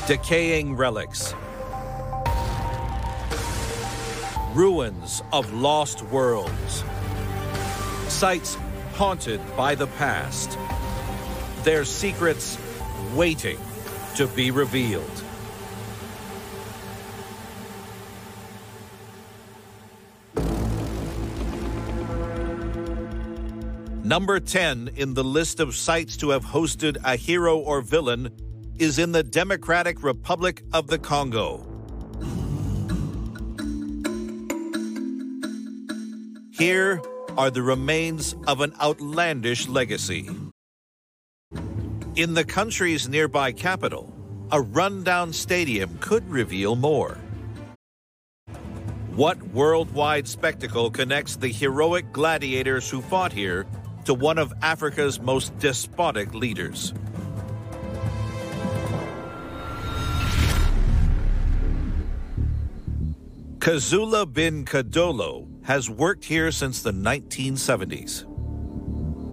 Decaying relics. Ruins of lost worlds. Sites haunted by the past. Their secrets waiting to be revealed. Number 10 in the list of sites to have hosted a hero or villain is in the Democratic Republic of the Congo. Here are the remains of an outlandish legacy. In the country's nearby capital, a rundown stadium could reveal more. What worldwide spectacle connects the heroic gladiators who fought here to one of Africa's most despotic leaders? Kazula bin Kadolo has worked here since the 1970s.